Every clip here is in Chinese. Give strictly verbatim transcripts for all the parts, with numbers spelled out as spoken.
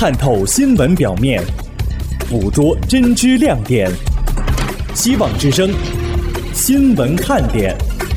看透新闻表面，捕捉真知亮点。希望之声新闻看点。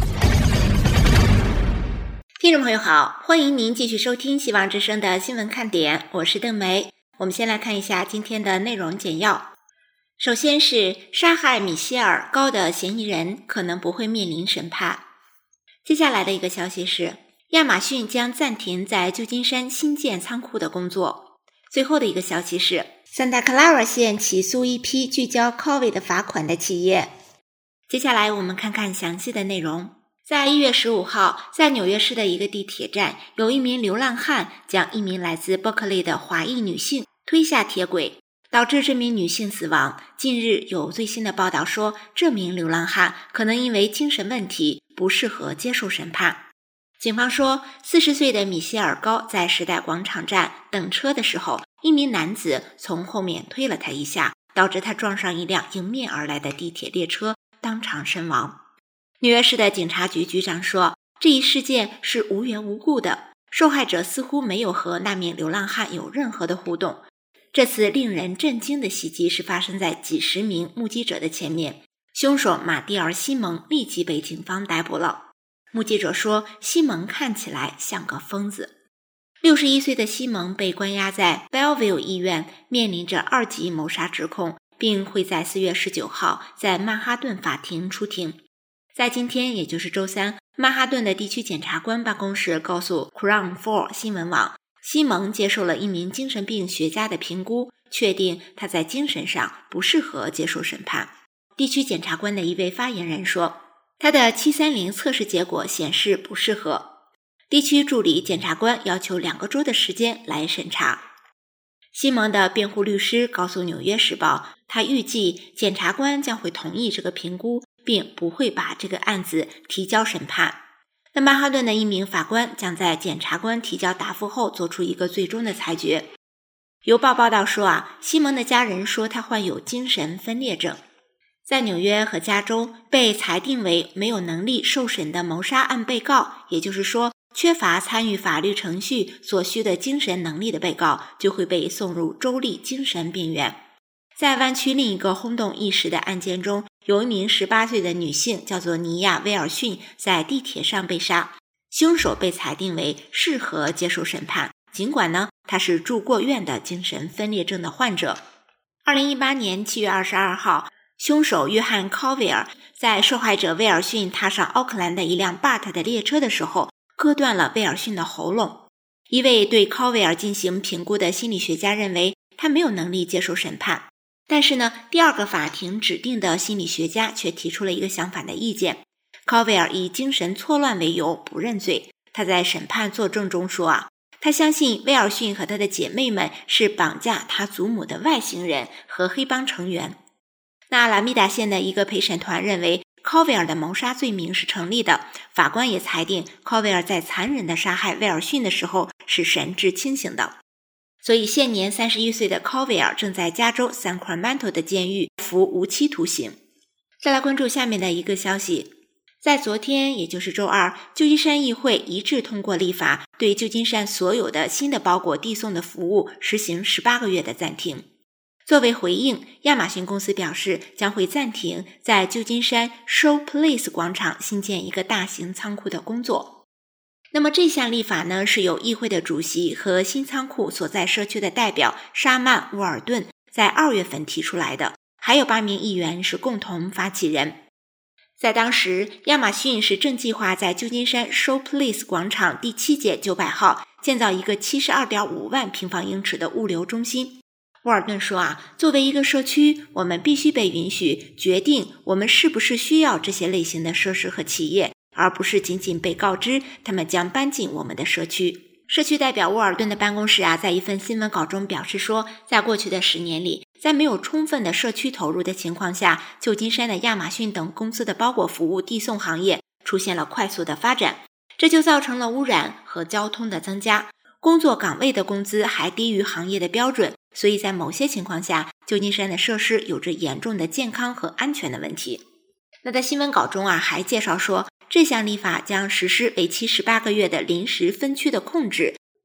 听众朋友好，欢迎您继续收听希望之声的新闻看点，我是邓梅。我们先来看一下今天的内容简要。首先是杀害米歇尔·高的嫌疑人可能不会面临审判。接下来的一个消息是，亚马逊将暂停在旧金山新建仓库的工作。最后的一个消息是，Santa Clara 县起诉一批拒交 COVID 罚款的企业。接下来我们看看详细的内容。在一月十五号，在纽约市的一个地铁站，有一名流浪汉将一名来自伯克利的华裔女性推下铁轨，导致这名女性死亡。近日有最新的报道说，这名流浪汉可能因为精神问题不适合接受审判。警方说，四十岁的米歇尔·高在时代广场站等车的时候，一名男子从后面推了他一下，导致他撞上一辆迎面而来的地铁列车，当场身亡。纽约市的警察局局长说，这一事件是无缘无故的，受害者似乎没有和那名流浪汉有任何的互动。这次令人震惊的袭击是发生在几十名目击者的前面，凶手马蒂尔·西蒙立即被警方逮捕了。目击者说，西蒙看起来像个疯子。六十一岁的西蒙被关押在 Bellevue 医院，面临着二级谋杀指控，并会在四月十九号在曼哈顿法庭出庭。在今天，也就是周三，曼哈顿的地区检察官办公室告诉 Crown 四 新闻网，西蒙接受了一名精神病学家的评估，确定他在精神上不适合接受审判。地区检察官的一位发言人说，他的七三零测试结果显示不适合。地区助理检察官要求两个周的时间来审查。西蒙的辩护律师告诉纽约时报，他预计检察官将会同意这个评估，并不会把这个案子提交审判。那曼哈顿的一名法官将在检察官提交答复后做出一个最终的裁决。邮报报道说啊，西蒙的家人说他患有精神分裂症。在纽约和加州，被裁定为没有能力受审的谋杀案被告，也就是说缺乏参与法律程序所需的精神能力的被告，就会被送入州立精神病院。在湾区另一个轰动一时的案件中，有一名十八岁的女性叫做尼亚·威尔逊，在地铁上被杀，凶手被裁定为适合接受审判，尽管呢他是住过院的精神分裂症的患者。二零一八年七月二十二号，凶手约翰·考维尔在受害者威尔逊踏上奥克兰的一辆 B A T 的列车的时候，割断了威尔逊的喉咙。一位对考维尔进行评估的心理学家认为他没有能力接受审判，但是呢，第二个法庭指定的心理学家却提出了一个相反的意见。考维尔以精神错乱为由不认罪。他在审判作证中说啊，他相信威尔逊和他的姐妹们是绑架他祖母的外星人和黑帮成员。那阿拉米达县的一个陪审团认为考维尔的谋杀罪名是成立的，法官也裁定考维尔在残忍地杀害威尔逊的时候是神志清醒的。所以现年三十一岁的考维尔正在加州 Sacramento 的监狱服无期徒刑。再来关注下面的一个消息，在昨天也就是周二，旧金山议会一致通过立法，对旧金山所有的新的包裹递送的服务实行十八个月的暂停。作为回应，亚马逊公司表示将会暂停在旧金山 Show Place 广场新建一个大型仓库的工作。那么这项立法呢，是由议会的主席和新仓库所在社区的代表沙曼·沃尔顿在二月份提出来的，还有八名议员是共同发起人。在当时，亚马逊是正计划在旧金山 Show Place 广场第七街九百号建造一个 七十二点五万平方英尺的物流中心。沃尔顿说啊，作为一个社区，我们必须被允许决定我们是不是需要这些类型的设施和企业，而不是仅仅被告知他们将搬进我们的社区。社区代表沃尔顿的办公室啊，在一份新闻稿中表示说，在过去的十年里，在没有充分的社区投入的情况下，旧金山的亚马逊等公司的包裹服务递送行业出现了快速的发展，这就造成了污染和交通的增加，工作岗位的工资还低于行业的标准，所以在某些情况下，旧金山的设施有着严重的健康和安全的问题。那在新闻稿中啊，还介绍说，这项立法将实施为期十八个月的临时分区的控制，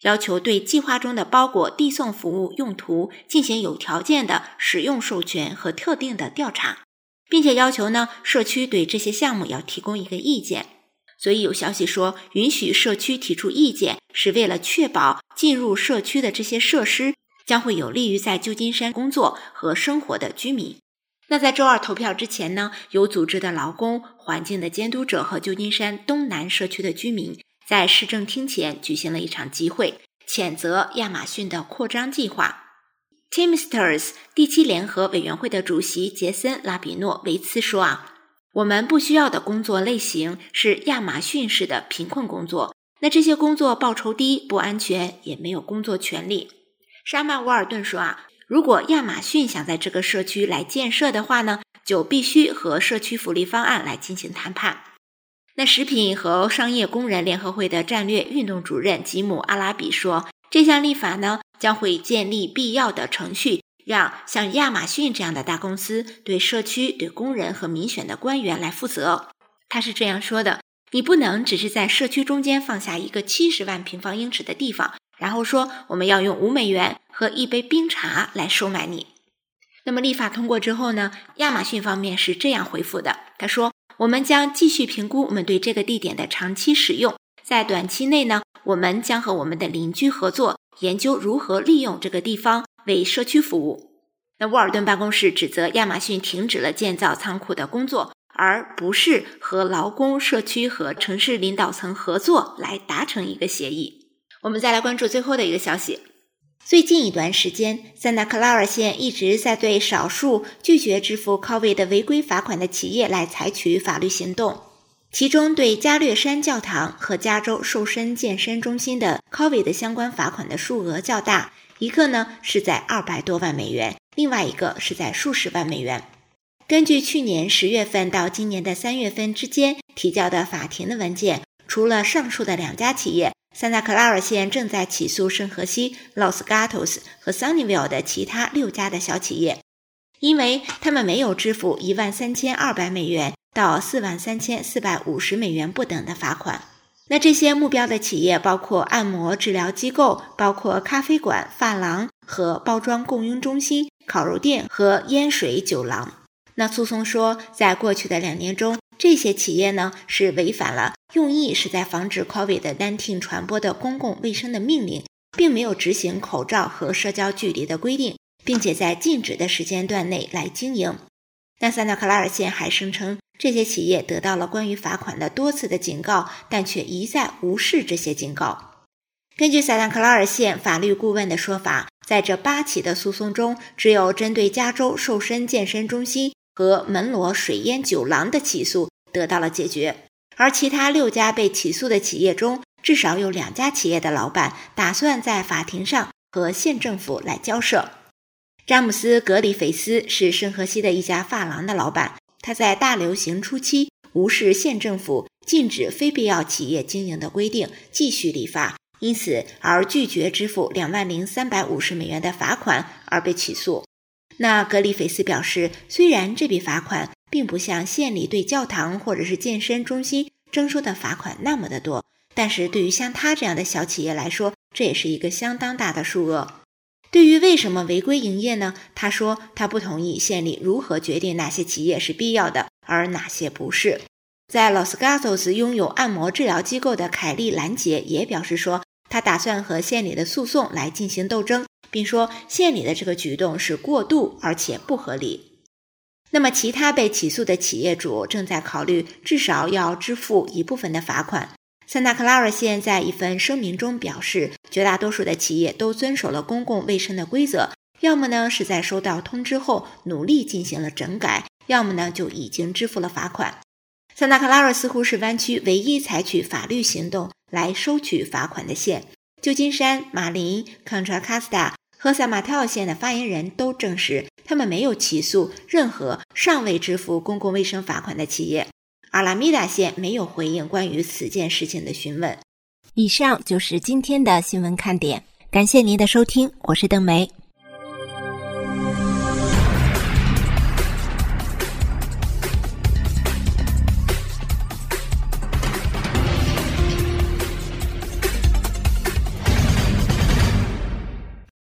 要求对计划中的包裹递送服务用途进行有条件的使用授权和特定的调查，并且要求呢社区对这些项目要提供一个意见。所以有消息说，允许社区提出意见是为了确保进入社区的这些设施将会有利于在旧金山工作和生活的居民。那在周二投票之前呢，有组织的劳工、环境的监督者和旧金山东南社区的居民在市政厅前举行了一场集会，谴责亚马逊的扩张计划。Teamsters 第七联合委员会的主席杰森·拉比诺维茨说啊，我们不需要的工作类型是亚马逊式的贫困工作，那这些工作报酬低、不安全，也没有工作权利。沙曼·沃尔顿说啊，如果亚马逊想在这个社区来建设的话呢，就必须和社区福利方案来进行谈判。那食品和商业工人联合会的战略运动主任吉姆·阿拉比说，这项立法呢将会建立必要的程序，让像亚马逊这样的大公司对社区、对工人和民选的官员来负责。他是这样说的，你不能只是在社区中间放下一个七十万平方英尺的地方，然后说我们要用五美元和一杯冰茶来收买你。那么立法通过之后呢，亚马逊方面是这样回复的，他说，我们将继续评估我们对这个地点的长期使用，在短期内呢，我们将和我们的邻居合作，研究如何利用这个地方为社区服务。那沃尔顿办公室指责亚马逊停止了建造仓库的工作，而不是和劳工、社区和城市领导层合作来达成一个协议。我们再来关注最后的一个消息。最近一段时间，桑塔克拉尔县一直在对少数拒绝支付 COVID 的违规罚款的企业来采取法律行动，其中对加略山教堂和加州瘦身健身中心的 COVID 相关罚款的数额较大，一个呢是在二百多万美元，另外一个是在数十万美元。根据去年十月份到今年的三月份之间提交的法庭的文件，除了上述的两家企业，桑塔克拉尔县正在起诉圣荷西、Los Gatos 和 Sunnyvale 的其他六家的小企业，因为他们没有支付一万三千二百美元到四万三千四百五十美元不等的罚款。那这些目标的企业包括按摩治疗机构，包括咖啡馆、发廊和包装供应中心、烤肉店和烟水酒廊。那诉讼说，在过去的两年中，这些企业呢是违反了用意是在防止 COVID 十九 传播的公共卫生的命令，并没有执行口罩和社交距离的规定，并且在禁止的时间段内来经营。那桑塔克拉尔县还声称，这些企业得到了关于罚款的多次的警告，但却一再无视这些警告。根据桑塔克拉尔县法律顾问的说法，在这八起的诉讼中，只有针对加州瘦身健身中心和门罗水烟酒廊的起诉得到了解决，而其他六家被起诉的企业中，至少有两家企业的老板打算在法庭上和县政府来交涉。詹姆斯·格里菲斯是圣荷西的一家发廊的老板，他在大流行初期无视县政府禁止非必要企业经营的规定，继续理发，因此而拒绝支付两万零三百五十美元的罚款而被起诉。那格里菲斯表示，虽然这笔罚款并不像县里对教堂或者是健身中心征收的罚款那么的多，但是对于像他这样的小企业来说，这也是一个相当大的数额。对于为什么违规营业呢？他说他不同意县里如何决定哪些企业是必要的，而哪些不是。在 Los Gatos 拥有按摩治疗机构的凯利·兰杰也表示说，他打算和县里的诉讼来进行斗争，并说县里的这个举动是过度而且不合理。那么其他被起诉的企业主正在考虑至少要支付一部分的罚款。桑塔克拉尔县在一份声明中表示，绝大多数的企业都遵守了公共卫生的规则，要么呢是在收到通知后努力进行了整改，要么呢就已经支付了罚款。桑塔克拉尔似乎是湾区唯一采取法律行动来收取罚款的县。旧金山、马林、Contra Costa 和萨马特奥县的发言人都证实，他们没有起诉任何尚未支付公共卫生罚款的企业。阿拉米达县没有回应关于此件事情的询问。以上就是今天的新闻看点，感谢您的收听，我是邓梅。